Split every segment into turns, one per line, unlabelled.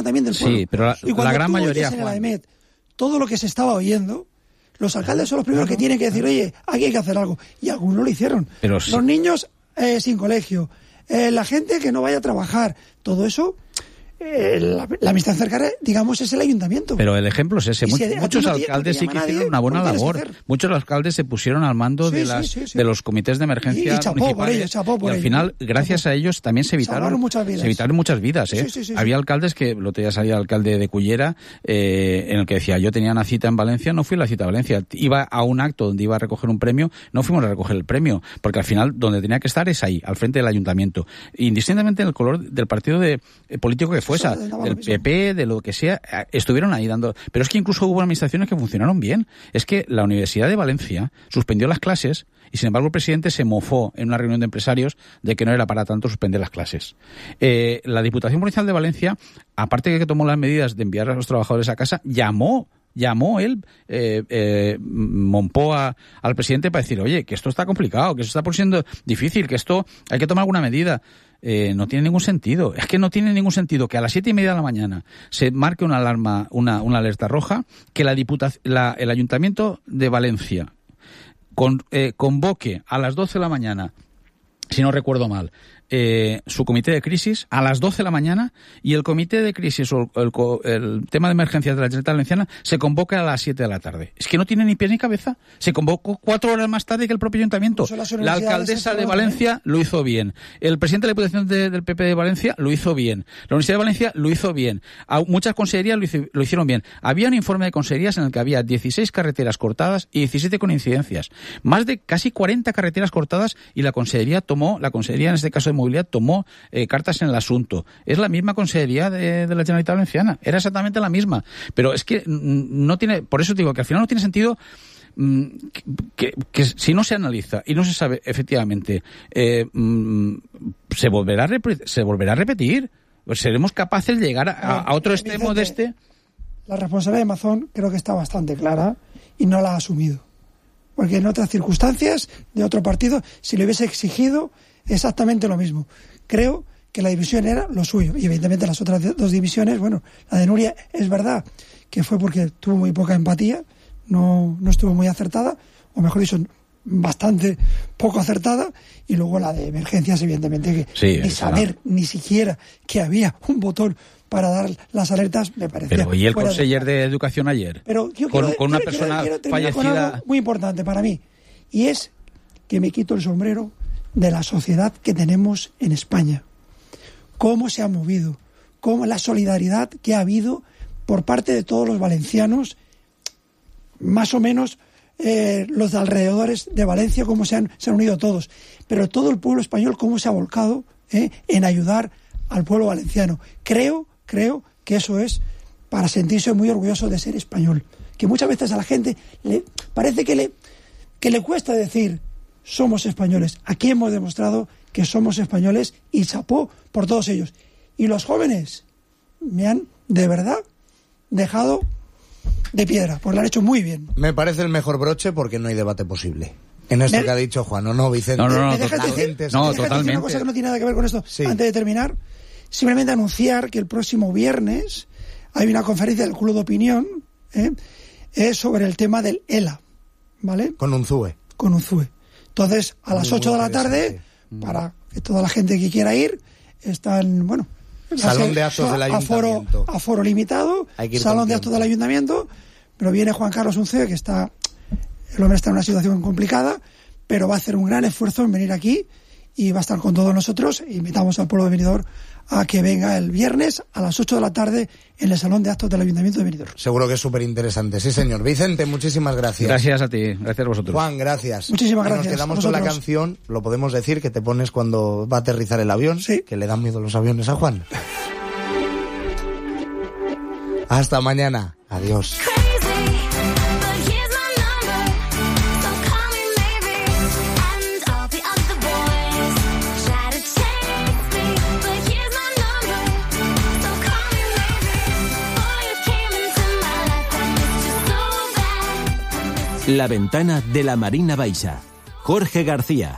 también del pueblo.
Sí, pero la gran mayoría,
en el AEMET, todo lo que se estaba oyendo, los alcaldes son los primeros que tienen que decir, oye, aquí hay que hacer algo. Y algunos lo hicieron.
Pero
los niños sin colegio, la gente que no vaya a trabajar, todo eso... la administración cercana, digamos, es el ayuntamiento.
Pero el ejemplo es ese. Muchos alcaldes sí que hicieron una buena labor. Muchos alcaldes se pusieron al mando de los comités de emergencia municipales. Y al final, gracias a ellos, también se evitaron muchas vidas. Había alcaldes que, el otro día salía el alcalde de Cullera, en el que decía, yo tenía una cita en Valencia, no fui a la cita a Valencia. Iba a un acto donde iba a recoger un premio, no fuimos a recoger el premio, porque al final, donde tenía que estar es ahí, al frente del ayuntamiento. Indistintamente del color del partido político que fuese, del PP, de lo que sea, estuvieron ahí dando... Pero es que incluso hubo administraciones que funcionaron bien. Es que la Universidad de Valencia suspendió las clases y, sin embargo, el presidente se mofó en una reunión de empresarios de que no era para tanto suspender las clases. La Diputación Provincial de Valencia, aparte de que tomó las medidas de enviar a los trabajadores a casa, llamó él, Monpó al presidente para decir, oye, que esto está complicado, que esto está por siendo difícil, que esto hay que tomar alguna medida. No tiene ningún sentido. Es que no tiene ningún sentido que a las 7:30 de la mañana se marque una alarma, una alerta roja, que el Ayuntamiento de Valencia convoque a las 12 de la mañana, si no recuerdo mal, su comité de crisis a las 12 de la mañana, y el comité de crisis o el tema de emergencias de la Generalitat Valenciana se convoca a las 7 de la tarde. Es que no tiene ni pies ni cabeza. Se convocó 4 horas más tarde que el propio ayuntamiento. La alcaldesa de Valencia lo hizo bien. El presidente de la Diputación del PP de Valencia lo hizo bien. La Universidad de Valencia lo hizo bien. Muchas consejerías lo hicieron bien. Había un informe de consejerías en el que había 16 carreteras cortadas y 17 con incidencias. Más de casi 40 carreteras cortadas, y la consejería en este caso de movilidad, tomó cartas en el asunto. Es la misma consejería de la Generalitat Valenciana. Era exactamente la misma. Pero es que no tiene... Por eso digo que al final no tiene sentido que si no se analiza y no se sabe efectivamente, se volverá a repetir. Pues seremos capaces de llegar a otro extremo de este...
La responsabilidad de Mazón creo que está bastante clara y no la ha asumido. Porque en otras circunstancias, de otro partido, si le hubiese exigido exactamente lo mismo. Creo que la división era lo suyo. Y evidentemente las otras dos divisiones, bueno, la de Nuria es verdad que fue porque tuvo muy poca empatía, no estuvo muy acertada, o mejor dicho, bastante poco acertada, y luego la de emergencias, evidentemente, que ni saber ni siquiera que había un botón para dar las alertas, me parecía...
Pero ¿y el conseller de Educación ayer?
Pero
con una persona fallecida...
Con algo muy importante para mí, y es que me quito el sombrero de la sociedad que tenemos en España. Cómo se ha movido, cómo la solidaridad que ha habido por parte de todos los valencianos, más o menos los de alrededores de Valencia, cómo se han unido todos, pero todo el pueblo español cómo se ha volcado en ayudar al pueblo valenciano. Creo que eso es para sentirse muy orgulloso de ser español, que muchas veces a la gente parece que le cuesta decir somos españoles. Aquí hemos demostrado que somos españoles, y chapó por todos ellos. Y los jóvenes me han, de verdad, dejado de piedra, porque lo han hecho muy bien.
Me parece el mejor broche porque no hay debate posible. En esto que ha dicho Juan, ¿o no, Vicente?
No, totalmente.
Una cosa que no tiene nada que ver con esto. Sí. Antes de terminar, simplemente anunciar que el próximo viernes hay una conferencia del Club de Opinión sobre el tema del ELA, ¿vale?
Con Unzúe.
Entonces, a las 8 de la tarde, para que toda la gente que quiera ir, están, bueno...
Salón de actos del Ayuntamiento.
Aforo limitado, salón de actos del Ayuntamiento, pero viene Juan Carlos Unzúe, que el hombre está en una situación complicada, pero va a hacer un gran esfuerzo en venir aquí y va a estar con todos nosotros. Invitamos al pueblo de Benidorm a que venga el viernes a las 8 de la tarde en el Salón de Actos del Ayuntamiento de Benidorm.
Seguro que es súper interesante. Sí, señor. Vicente, muchísimas gracias.
Gracias a ti. Gracias a vosotros.
Juan, gracias.
Muchísimas gracias.
Nos quedamos con la canción, lo podemos decir, que te pones cuando va a aterrizar el avión,
sí,
que le dan miedo los aviones a Juan. Hasta mañana. Adiós.
La ventana de la Marina Baixa. Jorge García.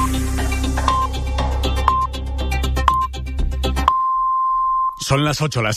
Son las 8, las